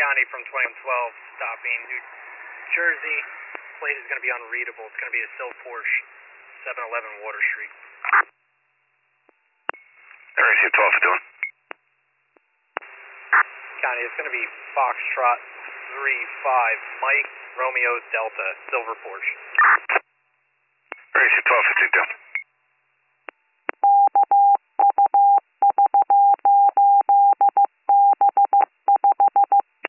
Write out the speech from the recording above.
County from 2112, stopping New Jersey. Plate is going to be unreadable. It's going to be a Sil Porsche, 711 Water Street. RAC 12 doing. County, it's going to be Foxtrot 35, Mike Romeo Delta, Silver Porsche. RAC 12 down.